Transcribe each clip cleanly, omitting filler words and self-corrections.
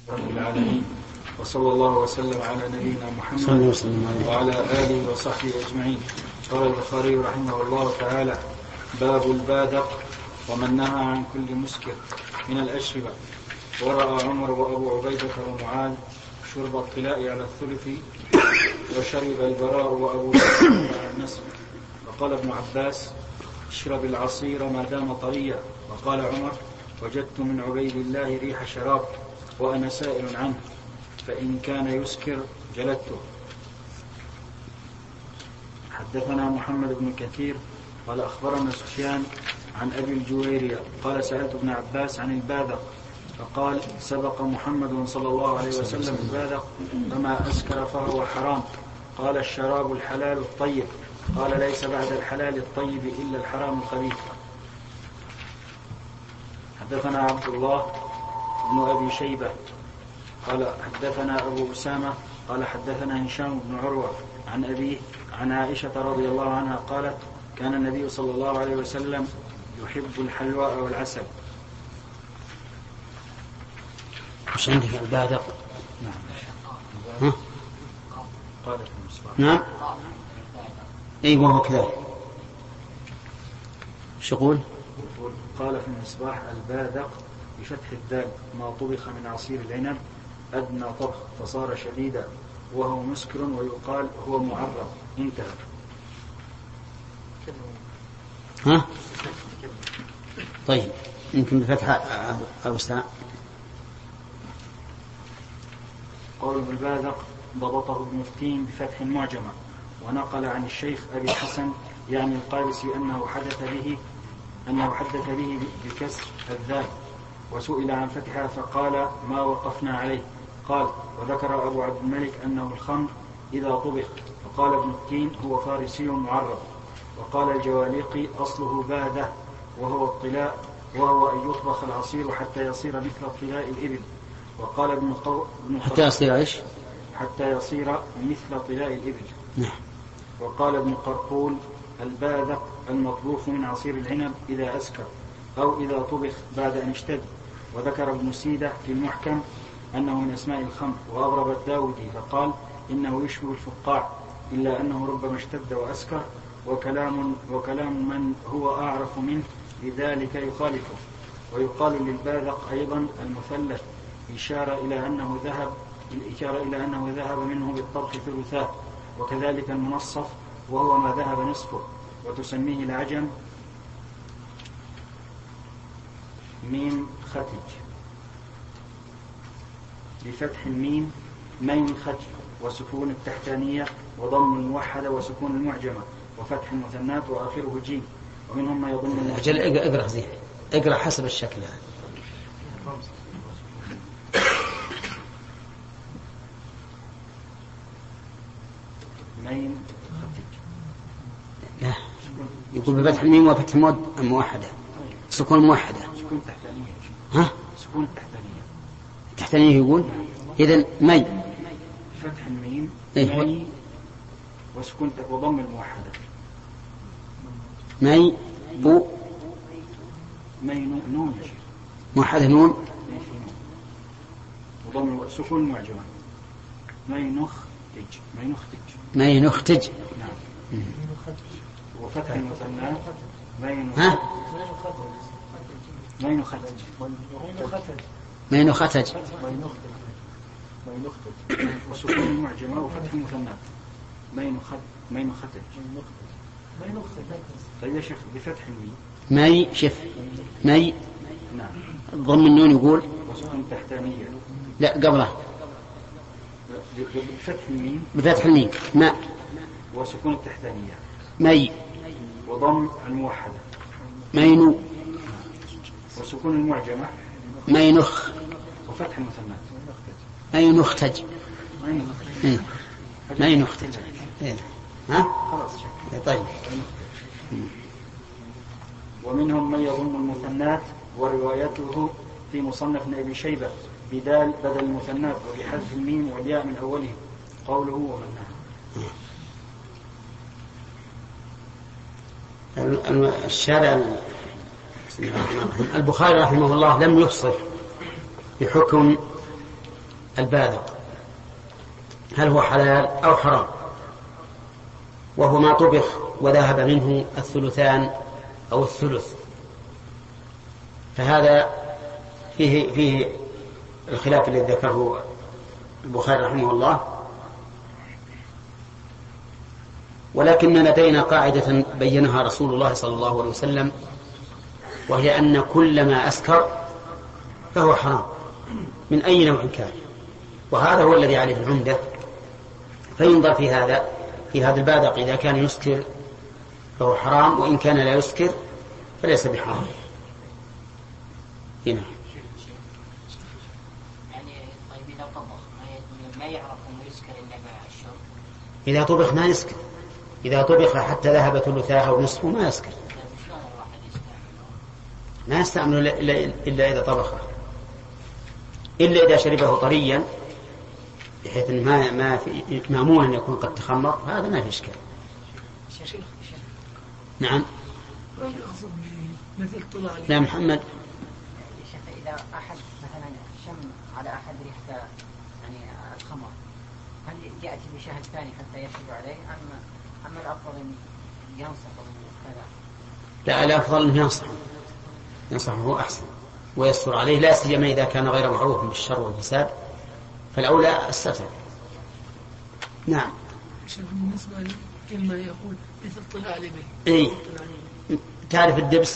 رب العالمين، وصلى الله وسلم على نبينا محمد وعلى آله وصحبه أجمعين. قال البخاري رحمه الله تعالى: باب البادق ومن نهى عن كل مسكر من الأشربة. ورأى عمر وأبو عبيدة ومعاذ شرب الطلاء على الثلث، وشرب البراء وأبو بكر على النصف. وقال ابن عباس: اشرب العصير ما دام طريا. وقال عمر: وجدت من عبيد الله ريح شراب وأنا سائل عنه، فإن كان يسكر جلدته. حدثنا محمد بن كثير قال أخبرنا سفيان عن أبي الجويرية قال: سألت ابن عباس عن البادق فقال: سبق محمد صلى الله عليه وسلم البادق فما أسكر فهو حرام. قال: الشراب الحلال الطيب. قال: ليس بعد الحلال الطيب إلا الحرام الخبيث. حدثنا عبد الله بن أبي شيبة قال حدثنا أبو أسامة قال حدثنا هشام بن عروة عن أبيه عن عائشة رضي الله عنها قالت: كان النبي صلى الله عليه وسلم يحب الحلواء والعسل. مش عندك البادق؟ نعم. قال في المصباح. نعم. أي وهو كذلك. شو يقول؟ قال في المصباح: البادق بفتح الدال ما طبخ من عصير العنب أدنى طبخ فصار شديدا وهو مسكر ويقال هو معرض. انتهى. ها؟ طيب يمكن بفتح أو استاء. قول بالبادق ضبطه ابن التين بفتح معجمة، ونقل عن الشيخ أبي الحسن يعني القارسي أنه حدث به بكسر الذال، وسئل عن فتحها فقال: ما وقفنا عليه. قال: وذكر أبو عبد الملك أنه الخمر إذا طبخ. وقال ابن التين: هو فارسي معرض. وقال الجواليقي: أصله باده وهو الطلاء، وهو أن يطبخ العصير حتى يصير مثل طلاء الإبل. وقال ابن حتى يصير إيش؟ حتى يصير مثل طلاء الإبل. نعم. وقال ابن قرقول: البادق المطبوخ من عصير العنب إذا أسكر أو إذا طبخ بعد أن اشتد. وذكر ابن سيدة في المحكم أنه من أسماء الخمر. وأغرب الداودي فقال: إنه يشبه الفقاع إلا أنه ربما اشتد وأسكر، وكلام من هو أعرف منه لذلك يخالفه. ويقال للبادق أيضا المثلث، إشارة إلى أنه ذهب منه بالطبخ ثلثاه. وكذلك المنصف وهو ما ذهب نصفه. وتسميه العجم ميم ختج بفتح الميم مين ختج، وسكون التحتانية وضم الموحدة وسكون المعجمة وفتح المثنات وآخره جيم. ومنهم ما يضم أجل اقرأ زين، اقرأ حسب الشكل هذا. مين ختج. لا، يقول بفتح الميم وفتح الموحدة سكون موحدة. سكون التحتانية. ها؟ سكون التحتانية. التحتانية يقول إذن مي فتح الميم إيه؟ مي وسكون وضم الموحدة مي بو مي نون موحدة نون وضم سكون معجمة مي نختج مي نختج. نعم. وفتح المثنى مي نختج مي نختج وسكون المعجمة وفتح المثنى مي نختج. طيب يا شيخ بفتح الميم مي شف مي. نعم. ضم النون يقول وسكون التحتانية. لا قبله بفتح الميم ماء وسكون التحتانية مي وضم الموحدة مينو وسكون المعجمة مينخ وفتح المثنى مينختج مينختج. ها خلاص. طيب. ومنهم من يضم المثنات وروايته في مصنف أبي شيبة بدال بدل المثنات وبحذف الميم والياء من أوله قوله ومنها. الشارع البخاري رحمه الله لم يفصل بحكم الباذق هل هو حلال أو حرام، وهو ما طبخ وذهب منه الثلثان أو الثلث، فهذا فيه الخلاف الذي ذكره البخاري رحمه الله. ولكن لدينا قاعدة بينها رسول الله صلى الله عليه وسلم، وهي أن كل ما أسكر فهو حرام من أي نوع كان، وهذا هو الذي عليه العمدة. فينظر في هذا الباذق، إذا كان يسكر فهو حرام، وإن كان لا يسكر فليس بحرام. هنا طيب إذا طبخ ما يعرف أنه يسكر إلا مع الشرب؟ إذا طبخ ما يسكر، إذا طبخ حتى ذهب ثلثاه أو نصفه ما يسكر، ما يستعمل إلا إذا طبخه، إلا إذا شربه طريا بحيث ما في مأمون أن يكون قد تخمر، هذا ما في إشكال. نعم. لا محمد. إذا أحد مثلا شم على أحد ريحة يعني الخمر، هل يأتي بشاهد ثاني حتى يشرب عليه، أما الأفضل أن ينصح كذا؟ لا، الأفضل أن ينصحه هو أحسن ويستر عليه، لا سيما إذا كان غير معروف بالشر والفساد، فالأولى الستر. نعم. بالنسبة لكلمة يقول مثل طلع به. إيه. تعرف الدبس؟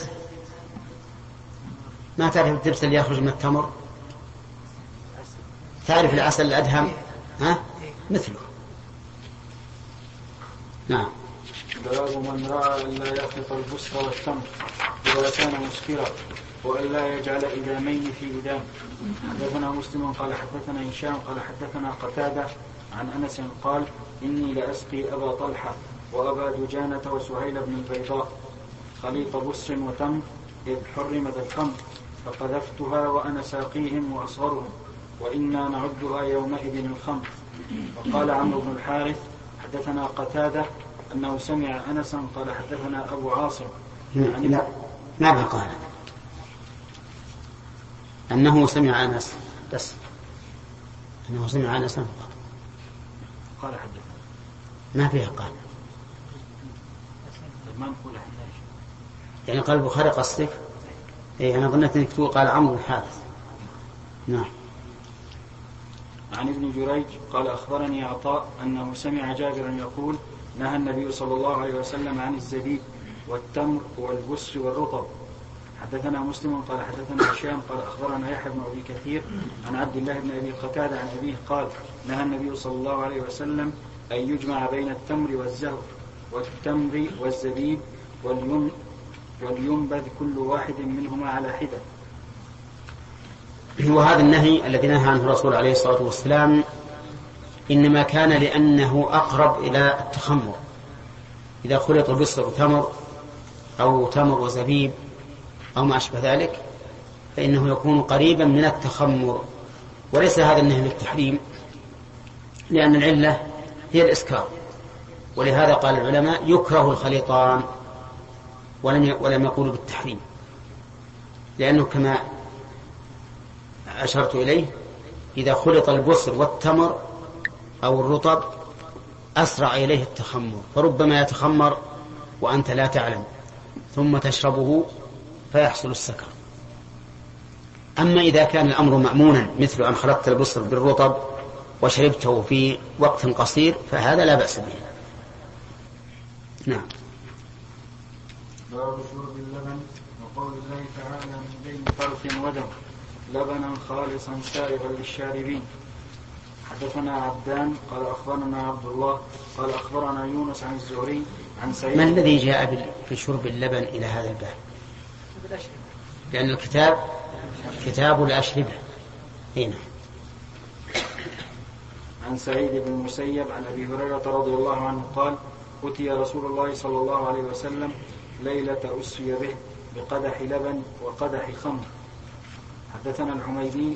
ما تعرف الدبس اللي يخرج من التمر؟ تعرف العسل الأدهم؟ ها؟ مثله. نعم. باب من رأى أن لا يخلط البصر والتمر إذا كان مسكرا، وأن لا يجعل إدامين في إدام. حدثنا مسلم قال حدثنا هشام قال حدثنا قتادة عن أنس قال: إني لأسقي أبا طلحة وأبا دجانة وسهيل بن البيضاء خليط بصر وتمر إذ حرمت الخمر، فقذفتها وأنا ساقيهم وأصغرهم، وإنا نعدها يومئذ الخمر. وقال عمرو بن الحارث حدثنا قتادة أنه سمع أنسا قال حدثنا أبو عاصم. ماذا قال؟ أنه سمع أنس بس، أنه سمع أنسا قال حدثنا، ما فيها قال، ما نقول حدثنا يعني قال البخاري قصدك؟ إيه، أنا ظنيت أنك تقول قال عمرو بن الحارث. نعم. عن ابن جريج قال أخبرني عطاء أنه سمع جابرا يقول: نهى النبي صلى الله عليه وسلم عن الزبيب والتمر والبسر والرطب. حدثنا مسلم قال حدثنا هشام قال أخبرنا يحيى بن أبي كثير عن عبد الله بن أبي قتادة عن أبيه قال: نهى النبي صلى الله عليه وسلم أن يجمع بين التمر والزهر والتمر والزبيب ولينبذ كل واحد منهما على حدة. وهذا النهي الذي نهى عنه الرسول عليه الصلاة والسلام إنما كان لأنه أقرب إلى التخمر، إذا خلط بصر وتمر أو تمر وزبيب أو ما أشبه ذلك فإنه يكون قريبا من التخمر، وليس هذا النهي للتحريم، لأن العلة هي الإسكار. ولهذا قال العلماء يكره الخليطان ولم يقولوا بالتحريم، لأنه كما أشرت إليه إذا خلط البصر والتمر أو الرطب أسرع إليه التخمر، فربما يتخمر وأنت لا تعلم ثم تشربه فيحصل السكر. أما إذا كان الأمر مأمونا مثل أن خلطت البصر بالرطب وشربته في وقت قصير فهذا لا بأس به. نعم. باب شرب اللبن وقول الله تعالى: من بين فرث ودم لبنا خالصا سائغا للشاربين. حدثنا عبدان قال أخبرنا عبد الله قال أخبرنا يونس عن الزهري عن سعيد. ما الذي جاء في شرب اللبن إلى هذا الباب؟ لأن الكتاب كتاب الأشربة. هنا عن سعيد بن المسيب عن أبي هريرة رضي الله عنه قال: أتي رسول الله صلى الله عليه وسلم ليلة أسري به بقدح لبن وقدح خمر. حدثنا الحميدي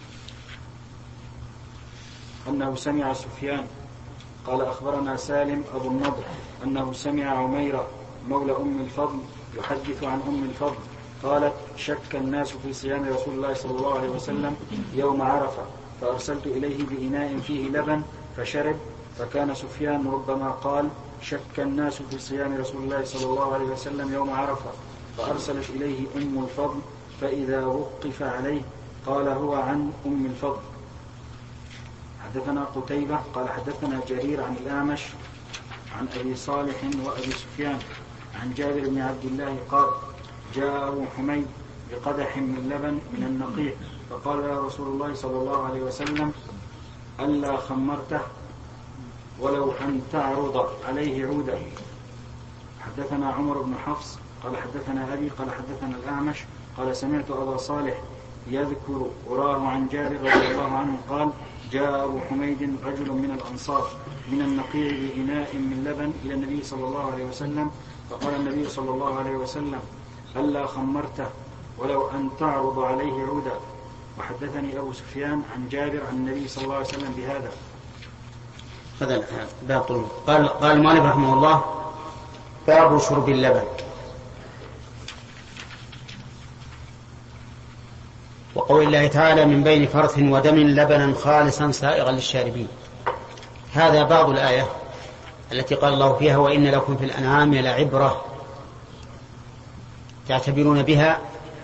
أنه سمع سفيان قال أخبرنا سالم أبو النضر أنه سمع عميرة مولى أم الفضل يحدث عن أم الفضل قالت: شك الناس في صيام رسول الله صلى الله عليه وسلم يوم عرفة فأرسلت إليه بإناء فيه لبن فشرب. فكان سفيان ربما قال: شك الناس في صيام رسول الله صلى الله عليه وسلم يوم عرفة، فأرسلت إليه أم الفضل، فإذا وقف عليه قال: هو عن أم الفضل. حدثنا قتيبة قال حدثنا جرير عن الأعمش عن أبي صالح وأبي سفيان عن جابر بن عبد الله قال: جاء أبو حميد بقدح من لبن من النقيع، فقال: يا رسول الله صلى الله عليه وسلم: ألا خمرته ولو أن تعرض عليه عودا. حدثنا عمر بن حفص قال حدثنا أبي قال حدثنا الأعمش قال: سمعت أبا صالح يذكر وراه عن جابر رضي الله عنه قال: جاء أبو حميد رجل من الأنصار من النقيع بإناء من لبن إلى النبي صلى الله عليه وسلم، فقال النبي صلى الله عليه وسلم: ألا خمرته ولو أن تعرض عليه عودا. وحدثني أبو سفيان عن جابر عن النبي صلى الله عليه وسلم بهذا. هذا باب طول. قال المؤلف رحمه الله: باب شرب اللبن. وقول الله تعالى: من بين فرث ودم لبنا خالصا سائغا للشاربين. هذا بعض الآية التي قال الله فيها: وإن لكم في الأنعام لعبرة تعتبرون بها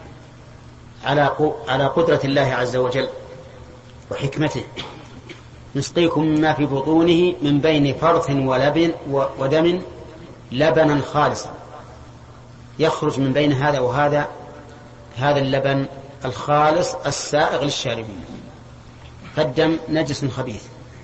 على قدرة الله عز وجل وحكمته. نسقيكم مما في بطونه من بين فرث ودم لبنا خالصا، يخرج من بين هذا وهذا هذا اللبن الخالص السائغ للشاربين. فالدم نجس خبيث،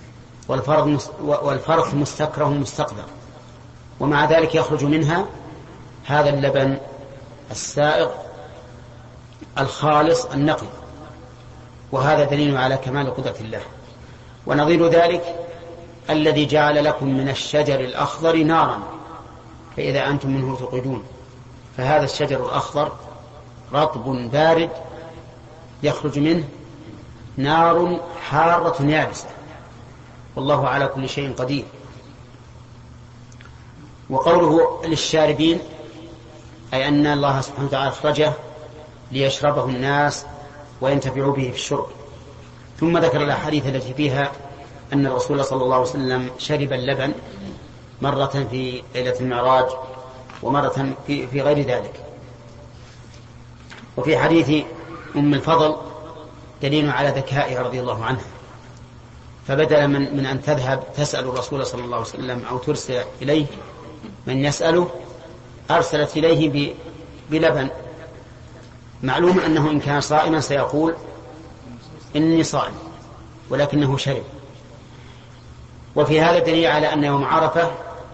والفرث مستكره مستقذر، ومع ذلك يخرج منها هذا اللبن السائغ الخالص النقي، وهذا دليل على كمال قدرة الله. ونظير ذلك الذي جعل لكم من الشجر الأخضر نارا فإذا أنتم منه توقدون. فهذا الشجر الأخضر رطب بارد يخرج منه نار حارة يابسة، والله على كل شيء قدير. وقوله للشاربين أي أن الله سبحانه وتعالى أخرجه ليشربه الناس وينتفعوا به في الشرب. ثم ذكر الأحاديث التي فيها أن الرسول صلى الله عليه وسلم شرب اللبن مرة في ليلة المعراج ومرة في غير ذلك. وفي حديث أم الفضل دليل على ذكائها رضي الله عنها، فبدل من أن تذهب تسأل الرسول صلى الله عليه وسلم أو ترسل إليه من يسأله أرسلت إليه بلبن. معلوم أنه إن كان صائما سيقول إني صائم، ولكنه شرب. وفي هذا دليل على أن يوم عرفة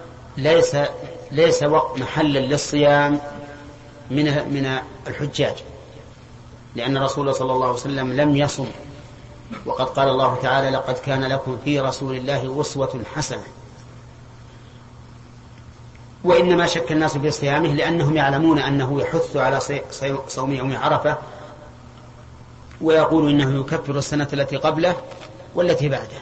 ليس وقت محلا للصيام من الحجاج، لأن الرسول صلى الله عليه وسلم لم يصم، وقد قال الله تعالى: لقد كان لكم في رسول الله أسوة حسنة. وإنما شك الناس في صيامه لأنهم يعلمون أنه يحث على صوم يوم عرفة، ويقول إنه يكفر السنة التي قبله والتي بعده.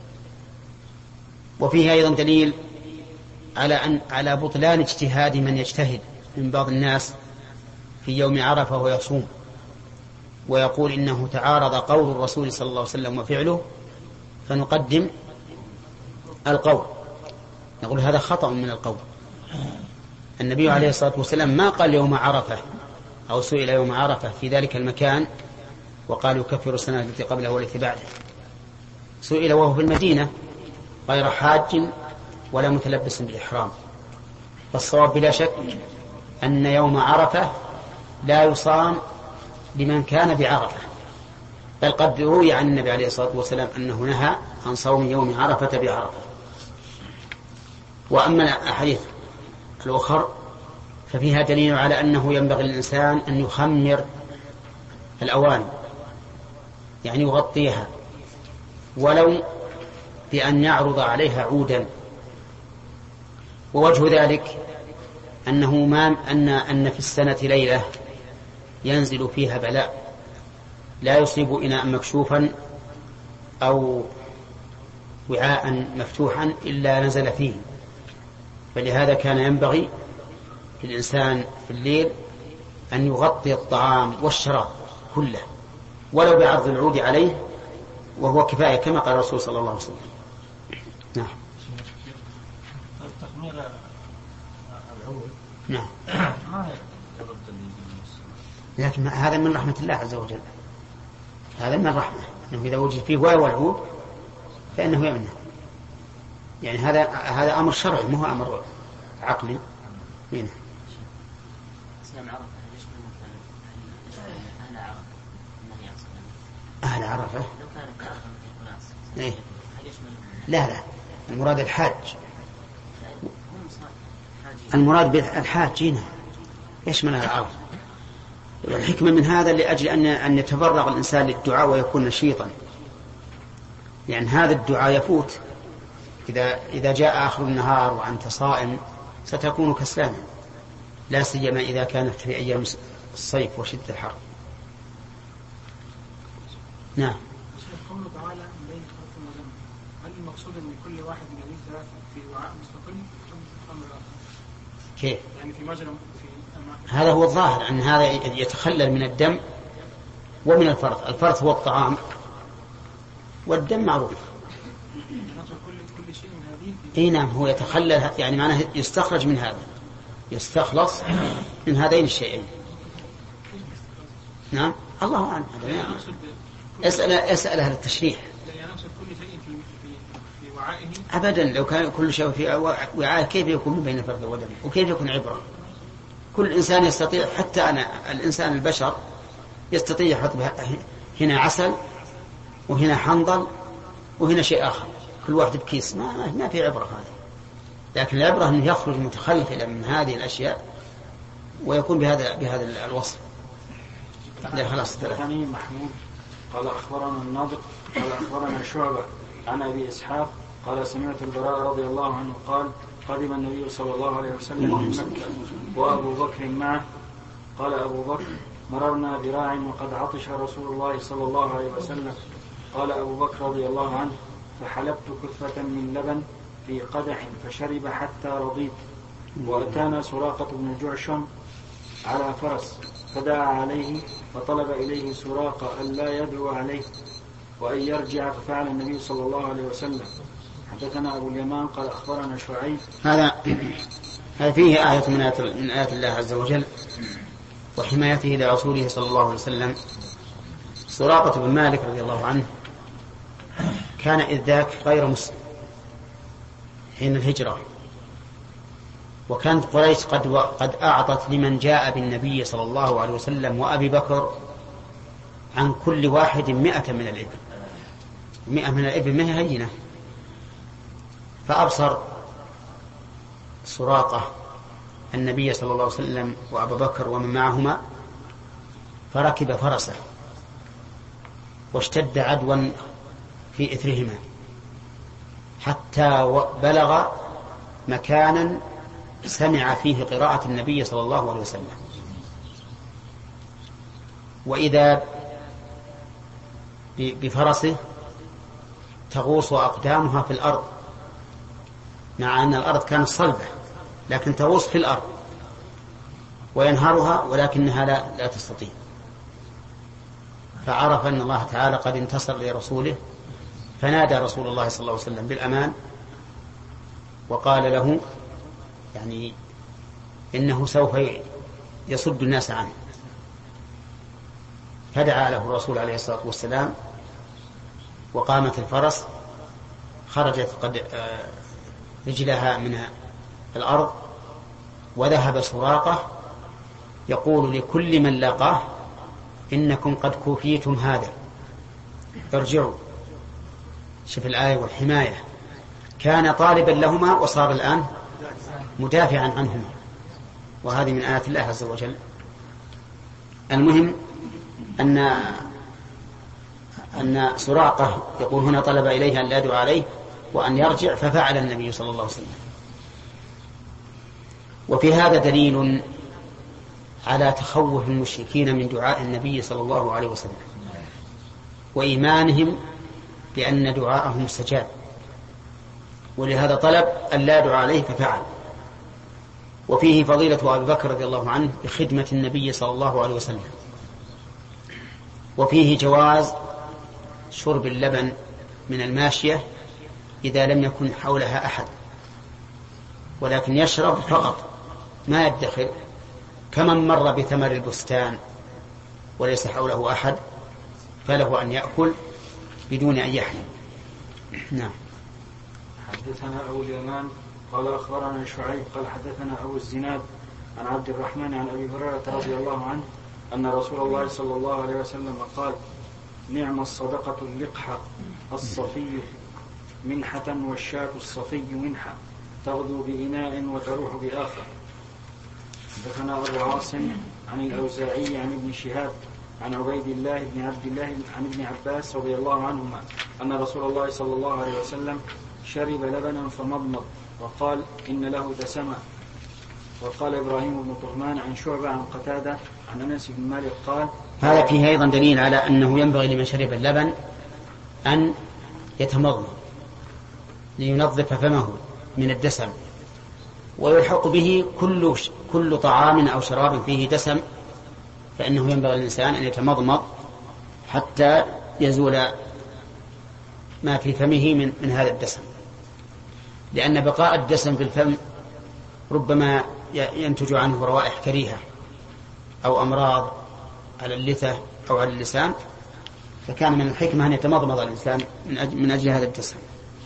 وفيه أيضا دليل على بطلان اجتهاد من يجتهد من بعض الناس في يوم عرفة ويصوم ويقول إنه تعارض قول الرسول صلى الله عليه وسلم وفعله فنقدم القول. نقول هذا خطأ من القول. النبي عليه الصلاة والسلام ما قال يوم عرفة أو سئل يوم عرفة في ذلك المكان وقال يكفر السنة التي قبله والتي بعده. سئل وهو في المدينة غير حاج ولا متلبس بالإحرام. فالصواب بلا شك أن يوم عرفة لا يصام لمن كان بعرفة، بل قد روي عن النبي عليه الصلاة والسلام أنه نهى عن صوم يوم عرفة بعرفة. وأما الأحاديث الأخرى ففيها دليل على أنه ينبغي للإنسان أن يخمر الأواني، يعني يغطيها ولو بأن يعرض عليها عودا. ووجه ذلك أن في السنة ليلة ينزل فيها بلاء لا يصيب إناء مكشوفا أو وعاء مفتوحا إلا نزل فيه. فلهذا كان ينبغي للإنسان في الليل أن يغطي الطعام والشراب كله ولو بعرض العود عليه وهو كفاية كما قال الرسول صلى الله عليه وسلم. نعم. تخمير العود نعم. ما يرد لكن هذا من رحمة الله عز وجل، هذا من الرحمة، أنه إذا وجد فيه واو والعود فإنه يمنع. يعني هذا أمر شرعي، مو هو أمر عقلي. هنا أهل عرفة إيه؟ لا المراد الحاج، المراد بالحاج هنا يشمل العرفة. والحكمة من هذا لأجل أن يتفرغ الإنسان للدعاء ويكون نشيطا، يعني هذا الدعاء يفوت إذا جاء آخر النهار وأنت صائم ستكون كسلانا، لا سيما إذا كانت في أيام الصيف وشدة الحر. نعم. قوله تعالى من بين خلق وجنة، هل المقصود أن كل واحد من يجرى في وعاء مستقل أم كيف؟ يعني في مجرى هذا هو الظاهر أن هذا يتخلل من الدم ومن الفرث. الفرث هو الطعام والدم معروف. كل شيء من هذه. اي نعم، هو يتخلل، يعني معناه يستخرج من هذا، يستخلص من هذين الشيئين. نعم الله أعلم. اسأل أهل التشريح. يعني أقصد كل شيء في وعائه. أبدا، لو كان كل شيء في وعاء كيف يكون بين الفرث والدم وكيف يكون عبرة؟ كل إنسان يستطيع، حتى أنا الإنسان البشر يستطيع يحط هنا عسل وهنا حنظل وهنا شيء آخر، كل واحد بكيس، ما في عبرة هذا. لكن العبرة أنه يخرج متخلفا من هذه الأشياء ويكون بهذا الوصف. لا خلاص. حدثني محمود قال أخبرنا النضر قال أخبرنا شعبة عن أبي إسحاق قال سمعت البراء رضي الله عنه قال قدم النبي صلى الله عليه وسلم من مكة وأبو بكر معه. قال أبو بكر مررنا براع وقد عطش رسول الله صلى الله عليه وسلم. قال أبو بكر رضي الله عنه فحلبت كثة من لبن في قدح فشرب حتى رضيت. وأتانا سراقة بن جعشم على فرس فدعا عليه فطلب إليه سراقة أن لا يدعو عليه وأن يرجع، ففعل النبي صلى الله عليه وسلم. حدثنا أبو اليمان قال أخبرنا شعيب. هذا فيه آية من آيات الله عز وجل وحمايته لرسوله صلى الله عليه وسلم. سراقة بن مالك رضي الله عنه كان إذ ذاك غير مسلم حين الهجرة، وكانت قريش قد أعطت لمن جاء بالنبي صلى الله عليه وسلم وأبي بكر عن كل واحد 100 من الإبل. 100 من الإبل ما هي هينة. فأبصر سراقة النبي صلى الله عليه وسلم وأبا بكر ومن معهما فركب فرسه واشتد عدوا في إثرهما حتى بلغ مكانا سمع فيه قراءة النبي صلى الله عليه وسلم، وإذا بفرسه تغوص أقدامها في الأرض، مع أن الأرض كانت صلبة لكن تغوص في الأرض، وينهرها ولكنها لا تستطيع. فعرف أن الله تعالى قد انتصر لرسوله، فنادى رسول الله صلى الله عليه وسلم بالأمان وقال له يعني إنه سوف يصد الناس عنه. فدعا له الرسول عليه الصلاة والسلام وقامت الفرس، خرجت قد رجلها من الأرض، وذهب سراقة يقول لكل من لقاه إنكم قد كفيتم هذا، ارجعوا. شوف الآية والحماية، كان طالبا لهما وصار الآن مدافعا عنهما، وهذه من آيات الله عز وجل. المهم أن سراقة يقول هنا طلب إليه أن لا يدعو عليه وأن يرجع، ففعل النبي صلى الله عليه وسلم. وفي هذا دليل على تخوف المشركين من دعاء النبي صلى الله عليه وسلم وإيمانهم بأن دعاءهم مستجاب، ولهذا طلب أن لا يدعو عليه ففعل. وفيه فضيلة أبي بكر رضي الله عنه بخدمة النبي صلى الله عليه وسلم. وفيه جواز شرب اللبن من الماشية إذا لم يكن حولها أحد، ولكن يشرب فقط ما يدخر، كمن مر بثمر البستان وليس حوله أحد فله أن يأكل بدون أن يحلم. نعم. حدثنا أبو اليمان قال أخبرنا شعيب قال حدثنا أبو الزناد عن عبد الرحمن عن أبي هريرة رضي الله عنه أن رسول الله صلى الله عليه وسلم قال: نعم الصدقة اللقحة الصفي منحة والشاة الصفي منحة تغدو بإناء وتروح بآخر. حدثنا أبو عاصم عن الأوزاعي عن ابن شهاب عن عبيد الله بن عبد الله عن ابن عباس رضي الله عنهما أن رسول الله صلى الله عليه وسلم شرب لبنا فمضمض وقال: إن له دسما. وقال إبراهيم بن طهمان عن شعبة عن قتادة عن أنس بن مالك قال: هذا فيه أيضا دليل على أنه ينبغي لمن شرب اللبن أن يتمضمض لينظف فمه من الدسم، ويلحق به كل طعام أو شراب فيه دسم، فإنه ينبغي للإنسان أن يتمضمض حتى يزول ما في فمه من هذا الدسم، لأن بقاء الدسم في الفم ربما ينتج عنه روائح كريهة أو أمراض على اللثة أو على اللسان، فكان من الحكمة أن يتمضمض الإنسان من أجل هذا الدسم.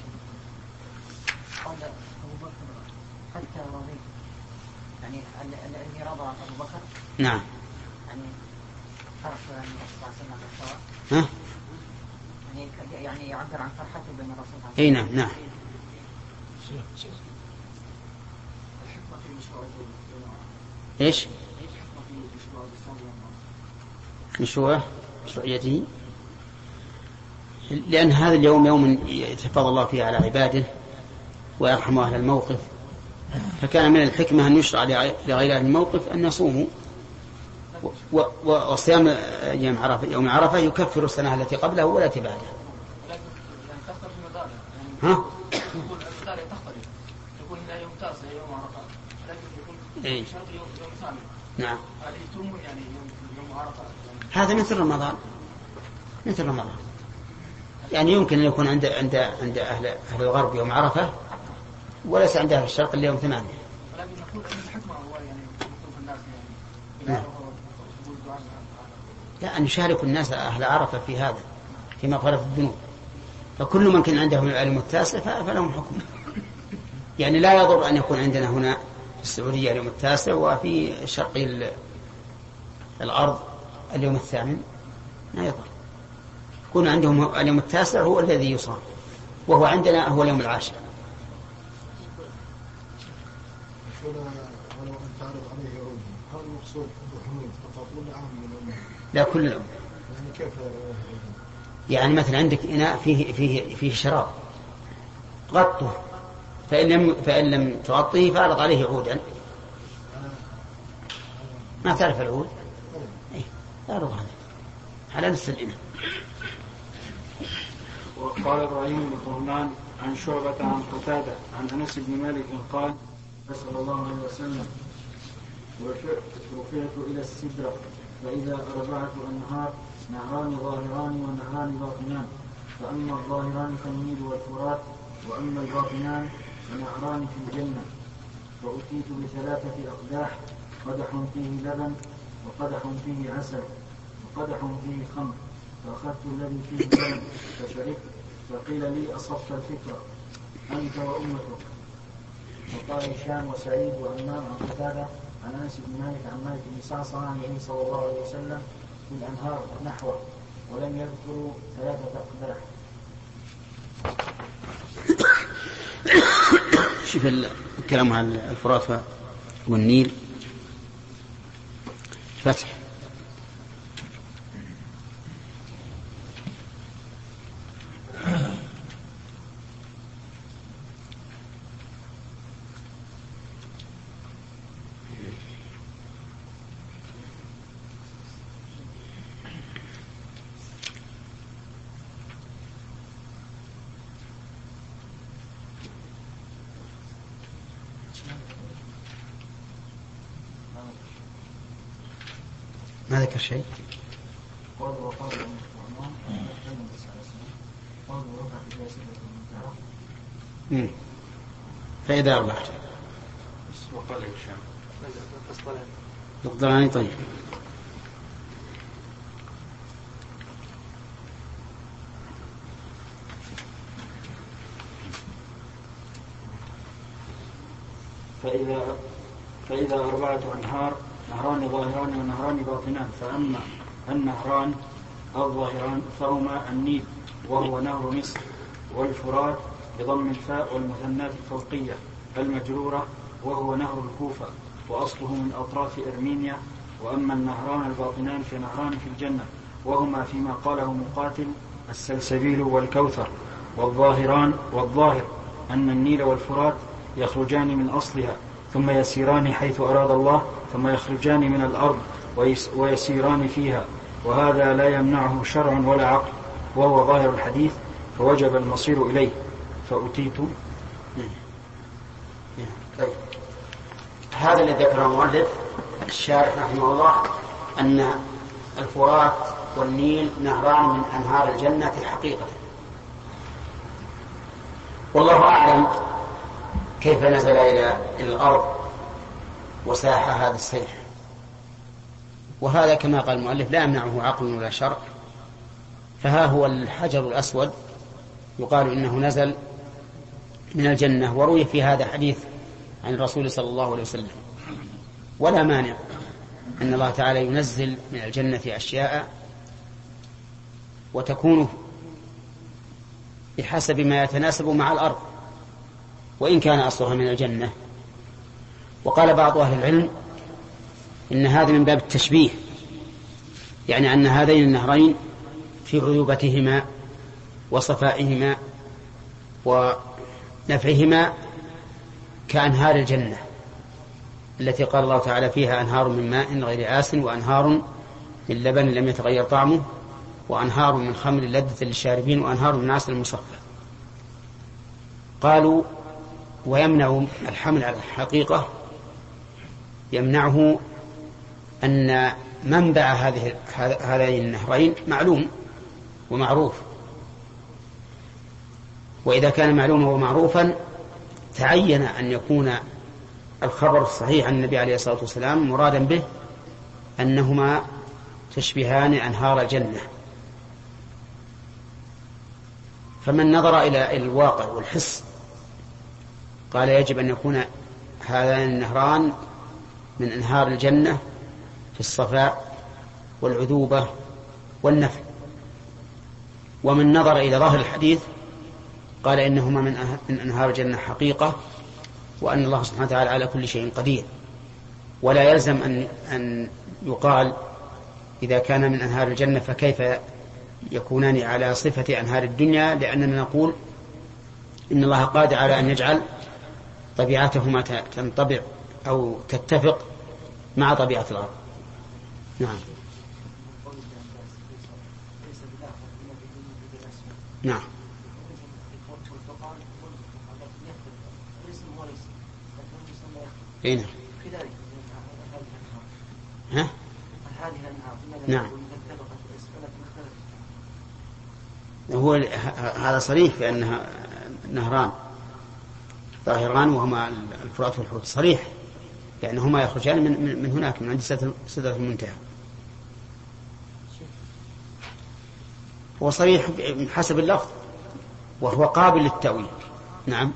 حتى رضي يعني الذي رضى أبو بكر نعم يعني فرح النبي صلى الله عليه وسلم يعني يعبر عن فرحته بين الرسول صلى الله عليه وسلم. نعم. إيش مشروعيته؟ لأن هذا اليوم يوم يتفضل الله فيه على عباده ويرحم أهل الموقف، فكان من الحكمة أن يشرع لغير أهل الموقف أن يصوموا، وصيام يوم عرفة يكفر السنة التي قبله ولا بعدها. ها؟ يكون يوم 9 يوم عرفة، لكن يكون شرط يوم ثامن. نعم. هذه ثم يعني يوم عرفة. هذا مثل رمضان يعني يمكن أن يكون عند أهل الغرب يوم عرفة وليس عند أهل الشرق اليوم 8. ولكن نقول أن الحكمة هو يعني يطلب الناس يعني لا، أن يشارك الناس أهل عرفة في هذا في مغفرة الذنوب، فكل من كان عندهم العلم التاسع فلهم حكم. يعني لا يضر أن يكون عندنا هنا في السعودية اليوم 9 وفي شرق الأرض اليوم 8، لا يضر. يكون عندهم اليوم 9 هو الذي يصام، وهو عندنا هو اليوم 10. ولو أن تعرض عليه عود، هل المقصود بحمود فقط ولا عام من الأمة؟ لا، كل الأمة. يعني كيف؟ يعني مثلا عندك إناء فيه شراب، غطه، فإن لم تغطيه فأعرض عليه عودا. ما تعرف العود؟ إيه، أعرض على نفس الإناء. وقال إبراهيم بن طهمان عن شعبة عن قتادة عن أنس بن مالك قال: صلى الله عليه وسلم: رفعت إلى السدرة فإذا 4 أنهار، نهران ظاهران ونهران باطنان، فأما الظاهران فالنيل والفرات، وأما الباطنان فنهران في الجنة. فأتيت ب3 أقداح، قدح فيه لبن، وقدح فيه عسل، وقدح فيه خمر، فأخذت الذي فيه لبن فشربت، فقيل لي: أصبت الفكرة أنت وأمتك. وقال هشام وسعيد وأمام عن قتادة عن أنس بن مالك عن مالك بن صعصع عن النبي صلى الله عليه وسلم في الأنهار نحوه، ولم يذكروا 3 أقداح. شوف الكلام عن الفرات والنيل فتح. ما ذكر شيء. قال وقال النعمان قالوا ركع في جاسدة فإذا أربعت وقال هشام القسطلاني. طيب فإذا أربعة أنهار، نهران ظاهران ونهران باطنان، فأما النهران الظاهران فهما النيل وهو نهر مصر، والفرات بضم الفاء والمثنات الفوقية المجرورة وهو نهر الكوفة وأصله من أطراف إرمينيا. وأما النهران الباطنان فنهران في الجنة، وهما فيما قاله مقاتل السلسبيل والكوثر. والظاهر أن النيل والفرات يخرجان من أصلها ثم يسيران حيث أراد الله، ثم يخرجان من الأرض ويسيران فيها، وهذا لا يمنعه شرع ولا عقل، وهو ظاهر الحديث، فوجب المصير إليه. فأتيت. طيب. هذا الذي ذكره المؤلف الشارح رحمه الله أن الفرات والنيل نهران من أنهار الجنة حقيقة. والله أعلم كيف نزل إلى الأرض وساح هذا السيح، وهذا كما قال المؤلف لا يمنعه عقل ولا شرع. فها هو الحجر الأسود يقال إنه نزل من الجنة، وروي في هذا حديث عن الرسول صلى الله عليه وسلم. ولا مانع أن الله تعالى ينزل من الجنة أشياء وتكون بحسب ما يتناسب مع الأرض وإن كان أصلها من الجنة. وقال بعض أهل العلم إن هذا من باب التشبيه، يعني أن هذين النهرين في عذوبتهما وصفائهما ونفعهما كأنهار الجنة التي قال الله تعالى فيها أنهار من ماء غير آسن، وأنهار من لبن لم يتغير طعمه، وأنهار من خمر لذة للشاربين، وأنهار من عسل مصفى. قالوا ويمنع الحمل على الحقيقة، يمنعه أن منبع هذين النهرين معلوم ومعروف، وإذا كان معلوما ومعروفا تعين أن يكون الخبر الصحيح عن النبي عليه الصلاة والسلام مرادا به أنهما تشبهان أنهار الجنة. فمن نظر إلى الواقع والحس قال يجب أن يكون هذان النهران من أنهار الجنة في الصفاء والعذوبة والنفع. ومن نظر إلى ظاهر الحديث قال إنهما من أنهار الجنة حقيقة، وأن الله سبحانه وتعالى على كل شيء قدير. ولا يلزم أن يقال إذا كان من أنهار الجنة فكيف يكونان على صفة أنهار الدنيا، لأننا نقول إن الله قادر على أن يجعل طبيعتهما تنطبع أو تتفق مع طبيعة الأرض. نعم. نعم. هنا. ها؟ نعم. هو هذا صريح بأنها نهران ظاهران وهما الفرات والحوت، صريح لأنهما يخرجان من هناك من عند سدرة المنتهى. هو صريح حسب اللفظ وهو قابل للتأويل. نعم.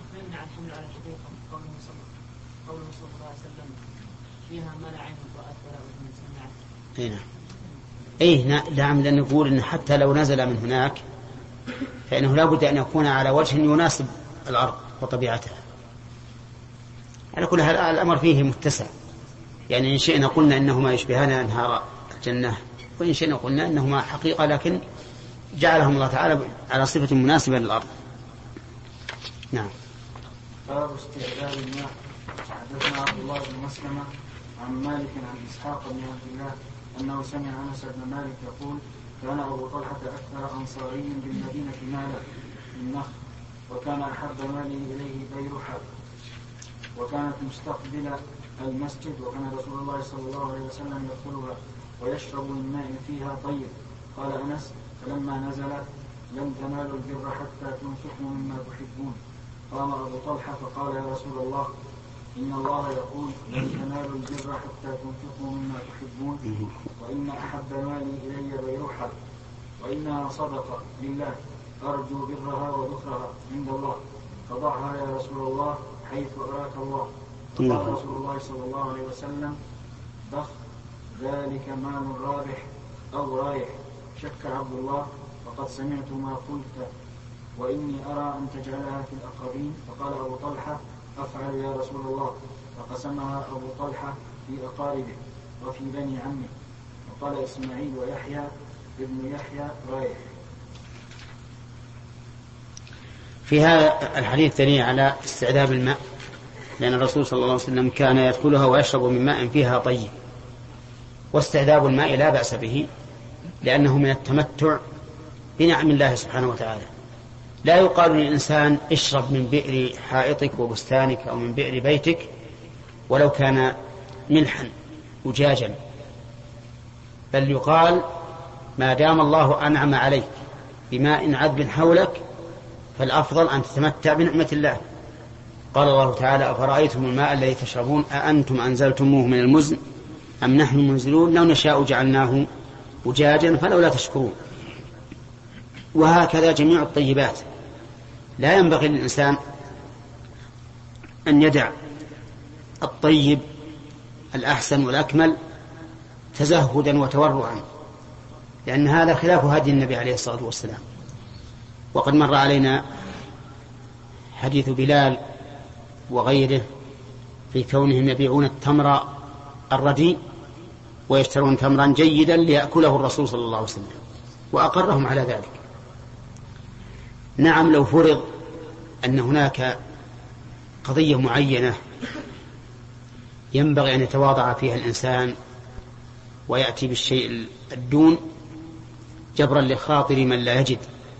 نعم، لأن نقول إن حتى لو نزل من هناك فإنه لا بد أن يكون على وجه يناسب الأرض وطبيعتها. على كل هذا الأمر فيه متسع، يعني إن شئنا قلنا إنهما يشبهان أنهار الجنة، وإن شئنا قلنا إنهما حقيقة لكن جعلهم الله تعالى على صفة مناسبة للأرض. نعم. باب استعداد الماء. حدثنا عبد الله بن مسلمة عن مالك عن إسحاق بن عبد الله أنه سمع أنس بن مالك يقول كان أبو طلحة أكثر أنصاري بالمدينة مالا من نخل، وكان أحب ماله إليه بيرحة، وكانت مستقبل المسجد، وكان رسول الله صلى الله عليه وسلم يدخلها ويشرب من ماء فيها طيب. قال أنس فلما نزل لن تنالوا البر حتى تنفقوا مما تحبون. قام أبو طلحة فقال يا رسول الله إن الله يقول لن تنالوا البر حتى تنفقوا مما تحبون وإن أحب مالي إلي بيرحل وإنها صدقة لله أرجو برها وذكرها عند الله فضعها يا رسول الله حيث أراك الله. فقال رسول الله صلى الله عليه وسلم بخ ذلك مال رابح أو رايح. شك عبد الله فقد سمعت ما قلت وإني أرى أن تجعلها في الأقربين. فقال أبو طلحة أفعل يا رسول الله. فقسمها أبو طلحة في أقاربه وفي بني عمه. وقال إسماعيل ويحيى ابن يحيى رايح. في هذا الحديث دليل على استعذاب الماء، لأن الرسول صلى الله عليه وسلم كان يدخلها ويشرب من ماء فيها طيب، واستعذاب الماء لا بأس به لأنه من التمتع بنعم الله سبحانه وتعالى. لا يقال للإنسان اشرب من بئر حائطك وبستانك أو من بئر بيتك ولو كان ملحا أجاجا، بل يقال ما دام الله أنعم عليك بماء عذب حولك فالأفضل أن تتمتع بنعمة الله. قال الله تعالى أفرأيتم الماء الذي تشربون أأنتم أنزلتموه من المزن أم نحن منزلون لو نشاء جعلناه أجاجا فلولا تشكرون. وهكذا جميع الطيبات لا ينبغي للإنسان أن يدع الطيب الأحسن والأكمل تزهدا وتورعا، لأن هذا خلاف هدي النبي عليه الصلاة والسلام. وقد مر علينا حديث بلال وغيره في كونهم يبيعون التمر الرديء ويشترون تمرا جيدا ليأكله الرسول صلى الله عليه وسلم، وأقرهم على ذلك. نعم لو فرض أن هناك قضية معينة ينبغي أن يتواضع فيها الإنسان ويأتي بالشيء الدون جبرا لخاطر من لا يجد،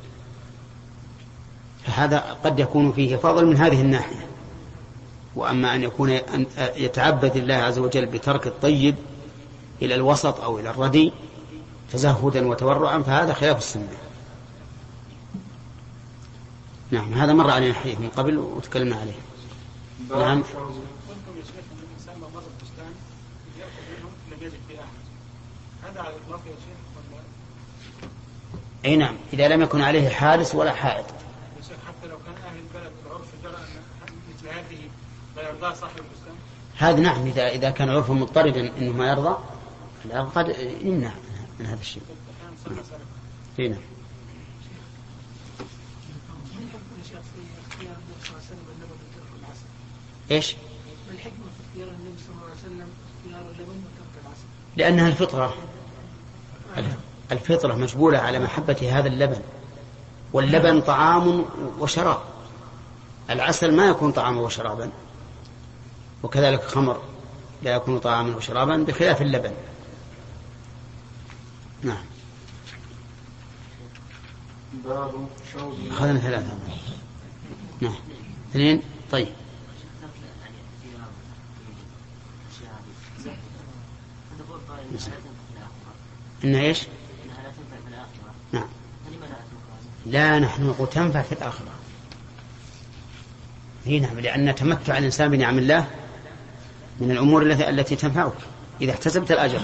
فهذا قد يكون فيه فضل من هذه الناحية. وأما أن يكون أن يتعبد الله عز وجل بترك الطيب إلى الوسط أو إلى الرديء تزهدا وتورعا فهذا خلاف السنة. نعم هذا مر علينا الحديث من قبل وتكلمنا عليه. نعم. قلتم يا شيخ أن الإنسان لو مر البستان يأخذ منه لم يجد في أحد، هذا على الإطلاق يا شيخ ولا؟ أي نعم إذا لم يكن عليه حارس ولا حائط. يا شيخ حتى لو كان أهل البلد العرف جرى أن مثل هذه لا يرضى صاحب البستان؟ هذا نعم إذا كان عرفه مضطردا إنه ما يرضى قد يمنع من هذا الشيء. هنا إيش؟ ما الحكمة في اختيار النبي صلى الله عليه وسلم اختيار اللبن وترك العسل؟ لأنها الفطرة. الفطرة مجبولة على محبة هذا اللبن، واللبن طعام وشراب، العسل ما يكون طعاما وشرابا، وكذلك الخمر لا يكون طعاما وشرابا بخلاف اللبن. نعم. باب شرب أخذنا ثلاثة. نعم 2. طيب إنها إيش؟ إنها لا تنفع في الآخرة. نعم. فلماذا لا تنفع؟ لا نحن نقول تنفع في الآخرة. هي نعم لأن تمتع الإنسان بنعم الله من الأمور التي تنفعك إذا احتسبت الأجر.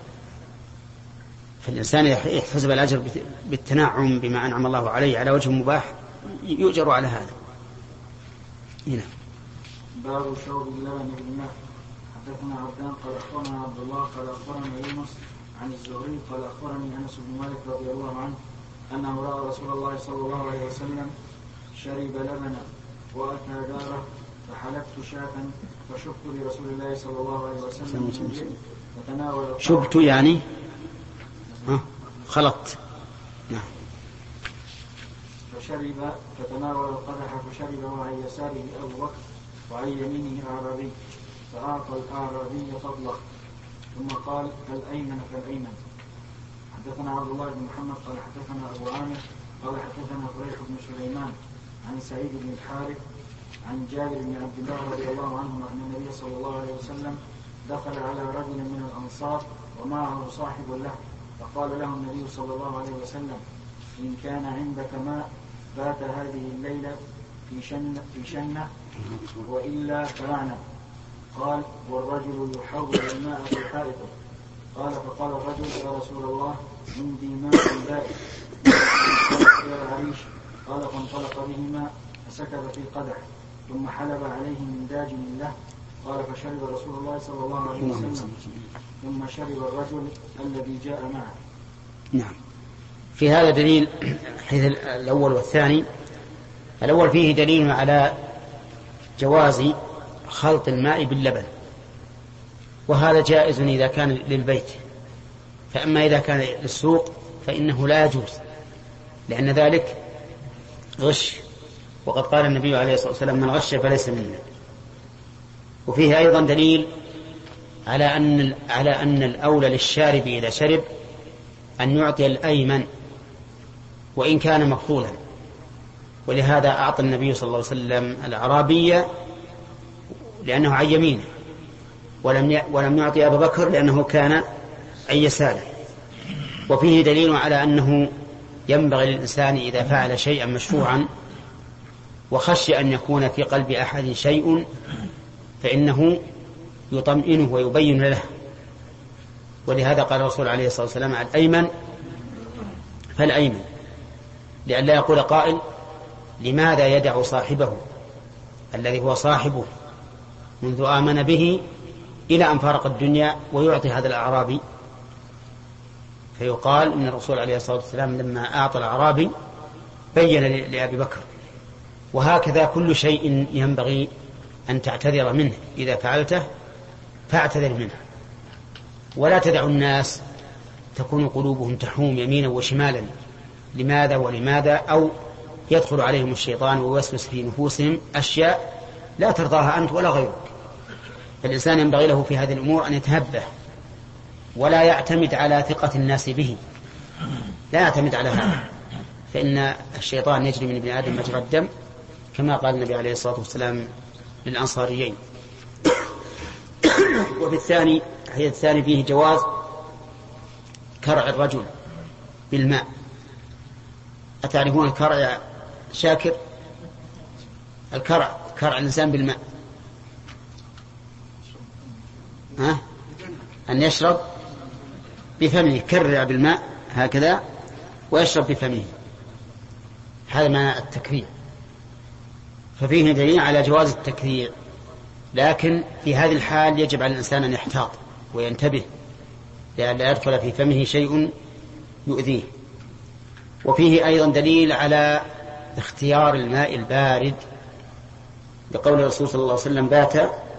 فالإنسان يحتسب الأجر بالتنعم بما أنعم الله عليه على وجه مباح يؤجر على هذا. هنا باب شرب اللبن بالماء. حدثنا عبدان قال أخبرنا عبد الله قال أخبرنا يونس عن الزهري قال أخبرني أنس بن مالك رضي الله عنه أنه رأى رسول الله صلى الله عليه وسلم شرب لبنا وأتى داره فحلبت شاة فشبت لرسول الله صلى الله عليه وسلم فتناول شبت يعني خلطت. نعم. فشرب فتناول القدح فشرب وعن يساره أبو بكر وعن يمينه أعرابي فأعطى الأعرابي فضله ثم قال الأيمن فالأيمن. حدثنا عبد الله بن محمد قال حدثنا أبو عامر قال حدثنا قريش بن سليمان عن سعيد بن الحارث عن جابر بن عبد الله رضي الله عنهما أن النبي صلى الله عليه وسلم دخل على رجل من الأنصار ومعه صاحب له فقال له النبي صلى الله عليه وسلم إن كان عندك ماء بات هذه الليلة في شنة وإلا فمعنا. قال: والرجل يحول الماء في حائطه. قال: فقال الرجل: يا رسول الله عندي ماء بائد إلى العريش. قال: فانطلق بهما فسكب في قدح ثم حلب عليه من داجن له. قال: فشرب رسول الله صلى الله عليه وسلم ثم شرب الرجل الذي جاء معه. نعم. في هذا دليل حيث الأول والثاني. الأول فيه دليل على جواز خلط الماء باللبن، وهذا جائز إذا كان للبيت، فأما إذا كان للسوق فإنه لا يجوز، لأن ذلك غش، وقد قال النبي عليه الصلاة والسلام: من غش فليس منا. وفيه أيضا دليل على أن الأولى للشارب إذا شرب أن يعطي الأيمن وإن كان مفضولا، ولهذا أعطى النبي صلى الله عليه وسلم الأعرابية لأنه عن يمينه، ولم يعطي أبا بكر لأنه كان عن يساره. وفيه دليل على أنه ينبغي للإنسان إذا فعل شيئا مشروعا وخشي أن يكون في قلب أحد شيء فإنه يطمئنه ويبين له، ولهذا قال الرسول عليه الصلاة والسلام: على الأيمن فالأيمن، لئلا يقول قائل: لماذا يدع صاحبه الذي هو صاحبه منذ آمن به إلى أن فارق الدنيا ويعطي هذا الأعرابي؟ فيقال إن الرسول عليه الصلاة والسلام لما أعطى الأعرابي بين لأبي بكر. وهكذا كل شيء ينبغي أن تعتذر منه، إذا فعلته فاعتذر منه، ولا تدع الناس تكون قلوبهم تحوم يمينا وشمالا لماذا ولماذا، أو يدخل عليهم الشيطان ويوسوس في نفوسهم أشياء لا ترضاها أنت ولا غيرك. فالإنسان ينبغي له في هذه الأمور أن يتهبه ولا يعتمد على ثقة الناس به، لا يعتمد على هذا، فإن الشيطان يجري من ابن آدم مجرى الدم، كما قال النبي عليه الصلاة والسلام للأنصاريين. وفي الثاني فيه جواز كرع الرجل بالماء. أتعرفون الكرع يا شاكر؟ الكرع، كرع الإنسان بالماء، أن يشرب بفمه، يكرع بالماء هكذا ويشرب بفمه، هذا معنى التكريع. ففيه دليل على جواز التكريع، لكن في هذه الحال يجب على الإنسان أن يحتاط وينتبه لئلا يدخل في فمه شيء يؤذيه. وفيه أيضا دليل على اختيار الماء البارد، لقول الرسول صلى الله عليه وسلم: بات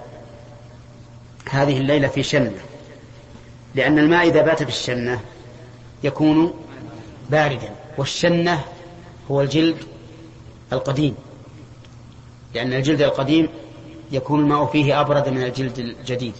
هذه الليلة في شنة، لأن الماء إذا بات في الشنة يكون باردا، والشنة هو الجلد القديم، لأن الجلد القديم يكون الماء فيه أبرد من الجلد الجديد.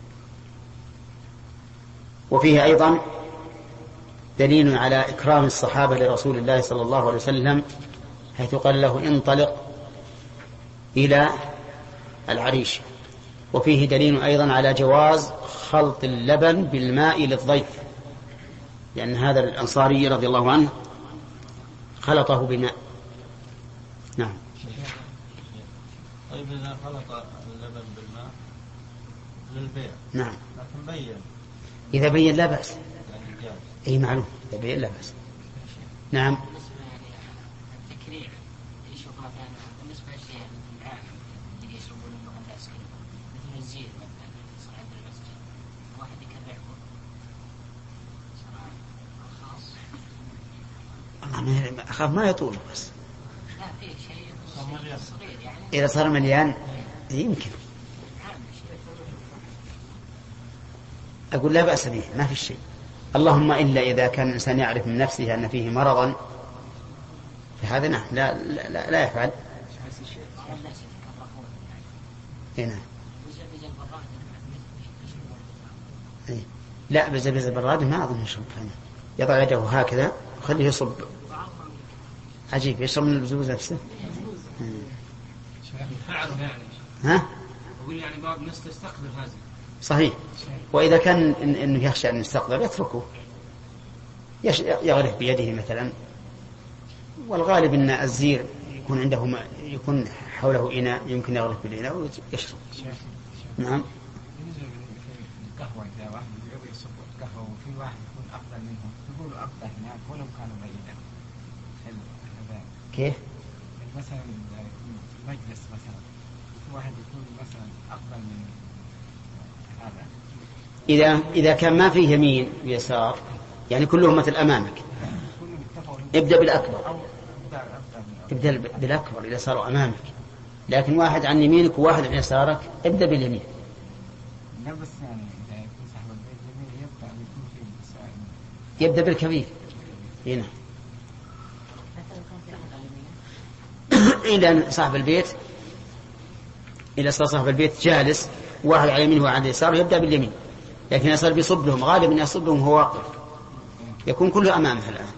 وفيه أيضا دليل على إكرام الصحابة لرسول الله صلى الله عليه وسلم، حيث قال له: انطلق إلى العريش. وفيه دليل أيضا على جواز خلط اللبن بالماء للضيف، لأن هذا الأنصاري رضي الله عنه خلطه بماء. نعم. طيب إذا خلط اللبن بالماء للبيع، نعم، لكن بين، إذا بين لا بأس، أي معلوم، إذا بين لا بأس. نعم. التكريع يشوفها كان بالنسبة للشيء اللي يشربون اللغة العسكرية مثل الزيت مثلا صعد المسجد، واحد يكرعه أنا أخاف ما يطول، بس لا في شيء صغير يعني إذا صار مليان يمكن أقول لا بأس به، ما في شيء. اللهم إلا إذا كان الإنسان يعرف من نفسه أن فيه مرضا، فهذا نعم لا يفعل. هنا لا، بزبز البراد ما أظن يشرب، يضع يده هكذا وخليه يصب. عجيب، يشرب من البزوز نفسه. ها؟ أقول يعني بعض الناس تستقبل هذا. صحيح. وإذا كان إنه يخشى أن يستقبل يتركه، يغرف بيده مثلا والغالب أن الزير يكون عنده يكون حوله إناء يمكن يغرف بالإناء ويشرب. نعم. القهوة إذا واحد يبغى يصب قهوة وفي واحد يكون أفضل منه يقولوا أفضل هناك ولو كانوا بعيدا. كيف؟ مثلا إذا يكون في مجلس مثلا في واحد يكون مثلا أفضل من هذا. إذا كان ما فيه يمين ويسار يعني كلهم مثل أمامك ابدأ بالأكبر. ابدأ بالأكبر إذا صاروا أمامك. لكن واحد عن يمينك وواحد عن يسارك ابدأ باليمين. لا بس يعني إذا يكون صاحب البيت جميل يكون في السائل. يبدأ بالكبير. هنا. إذا صاحب البيت إذا صار صاحب البيت جالس واحد على يمينه وواحد على يساره يبدأ باليمين. لكن يصير بيصب لهم غالبا يصب لهم هو واقف يكون كله أمامه الآن.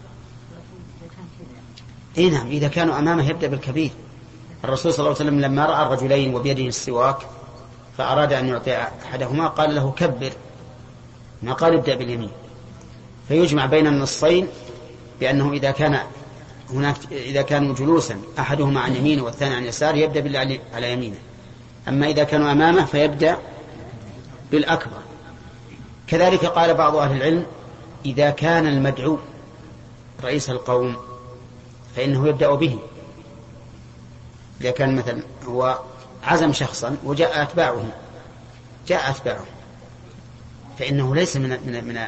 نعم إذا كانوا أمامه يبدأ بالكبير. الرسول صلى الله عليه وسلم لما رأى الرجلين وبيده السواك فأراد أن يعطي أحدهما قال له كبر ما قال ابدأ باليمين. فيجمع بين النصين بأنه إذا كانوا جلوسا أحدهما عن يمينه والثاني عن يساره يبدأ باللي على يمينه. أما إذا كانوا أمامه فيبدأ بالأكبر. كذلك قال بعض أهل العلم إذا كان المدعو رئيس القوم فإنه يبدأ به. إذا كان مثلا هو عزم شخصا وجاء أتباعه فإنه ليس من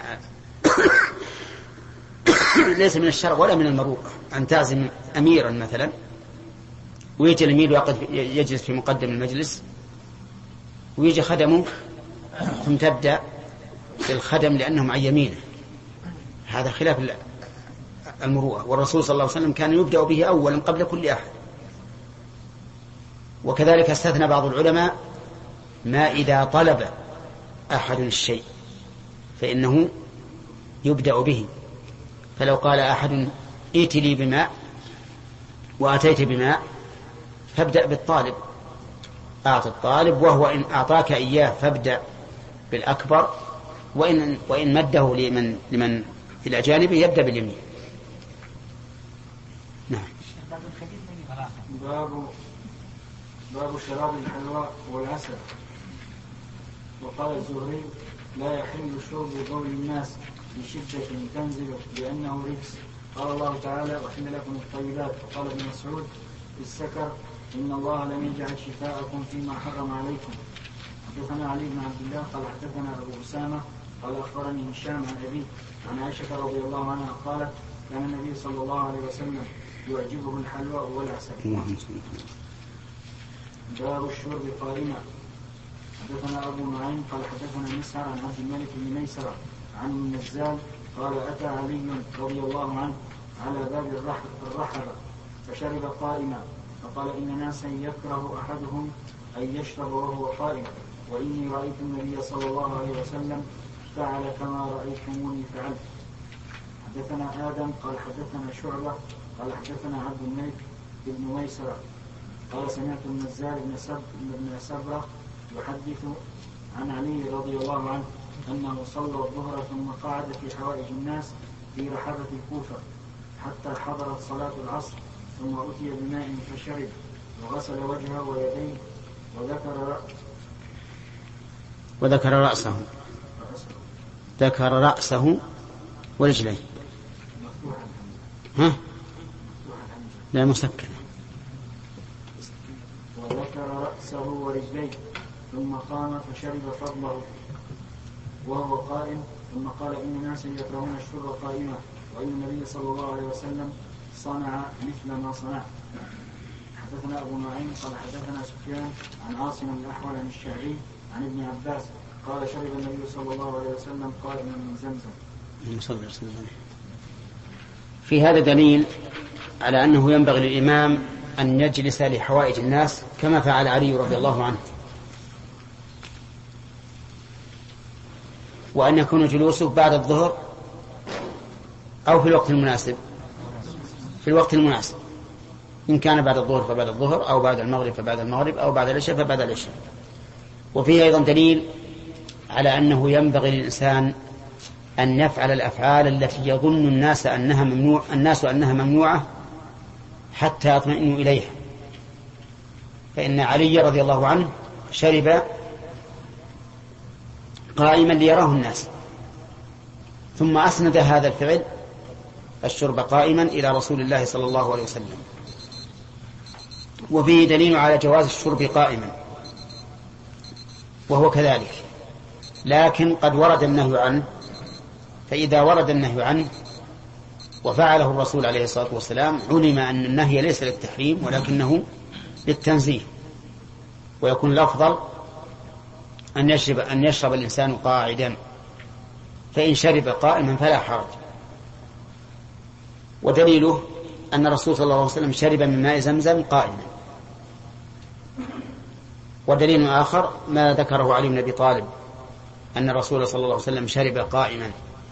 ليس من الشرع ولا من المروءة أن تعزم أميرا مثلا ويجي الأمير يجلس في مقدم المجلس ويجي خدمه ثم تبدأ بالخدم لأنهم عن يمينه. هذا خلاف المروءة. والرسول صلى الله عليه وسلم كان يبدأ به أولا قبل كل أحد. وكذلك استثنى بعض العلماء ما إذا طلب أحد الشيء فإنه يبدأ به. فلو قال أحد ائت لي بماء وأتيت بماء فابدأ بالطالب. أعطي الطالب وهو إن أعطاك إياه فابدأ بالأكبر وإن مده لمن في الأجانب يبدأ باليمين. نعم. باب شراب الحلوى والعسل. وقال الزهري لا يحل شرب بول الناس بشدة تنزل لأنه رجس. قال الله تعالى وحل لكم الطيبات. وقال ابن مسعود في السكر إن الله لم يجعل شفاءكم فيما حرم عليكم. حدثنا علي بن عبد الله قال حدثنا أبو أسامة قال أخبرني هشام عن أبيه عن عائشة رضي الله عنها قالت كان النبي صلى الله عليه وسلم يعجبه الحلوى والعسل. باب الشرب قائما. حدثنا أبو نعيم قال حدثنا مسعر عن عبد الملك بن ميسرة عن النزال قال أتى علي رضي الله عنه على باب الرحبة فشرب قائما فقال إن ناسا يكره أحدهم أن يشرب وهو قائم وإني رأيت النبي صلى الله عليه وسلم فعل كما رأيتموني فعلت. حدثنا آدم قال حدثنا شعبة قال حدثنا عبد الملك بن ميسرة قال سمعت النزال بن سبرة يحدث عن علي رضي الله عنه أنه صلى الظهر ثم قعد في حوائج الناس في رحبة الكوفة حتى حضرت صلاة العصر ثم أتي بماء فشرب وغسل وجهه ويديه ذكر رأسه ورجليه. ها؟ لا مسكن. وذكر رأسه ورجليه ثم قام فشرب فضله وهو قائم ثم قال إن ناسا يكرهون الشرب قائما وإن النبي صلى الله عليه وسلم صنع مثل ما صنع. حدثنا أبو نعيم قال حدثنا سفيان عن عاصم الأحول عن الشعبي عن ابن عباس قال شرب النبي صلى الله عليه وسلم قائما من زمزم. في هذا دليل على أنه ينبغي للإمام أن يجلس لحوائج الناس كما فعل علي رضي الله عنه وأن يكون جلوسه بعد الظهر أو في الوقت المناسب. في الوقت المناسب إن كان بعد الظهر فبعد الظهر أو بعد المغرب فبعد المغرب أو بعد العشاء فبعد العشاء. وفيه أيضا دليل على أنه ينبغي للإنسان أن يفعل الأفعال التي يظن الناس أنها ممنوعة حتى يطمئنوا إليها، فإن علي رضي الله عنه شرب قائما ليراه الناس، ثم أسند هذا الفعل الشرب قائما إلى رسول الله صلى الله عليه وسلم. وفيه دليل على جواز الشرب قائما، وهو كذلك، لكن قد ورد النهي عنه، فإذا ورد النهي عنه وفعله الرسول عليه الصلاة والسلام علم أن النهي ليس للتحريم ولكنه للتنزيه، ويكون الأفضل أن يشرب الإنسان قاعدا، فإن شرب قائما فلا حرج. ودليله أن الرسول صلى الله عليه وسلم شرب من ماء زمزم قائما. ودليل آخر ما ذكره علي بن أبي طالب أن الرسول صلى الله عليه وسلم شرب قائما.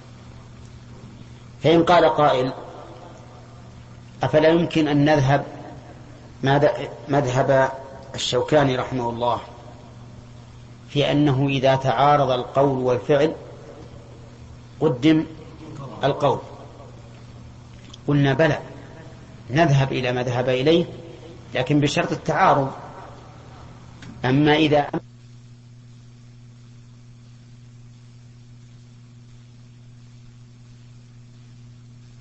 فإن قال قائل أفلا يمكن أن نذهب مذهب الشوكاني رحمه الله في أنه إذا تعارض القول والفعل قدم القول؟ قلنا بلى، نذهب إلى ما ذهب إليه لكن بشرط التعارض. أما إذا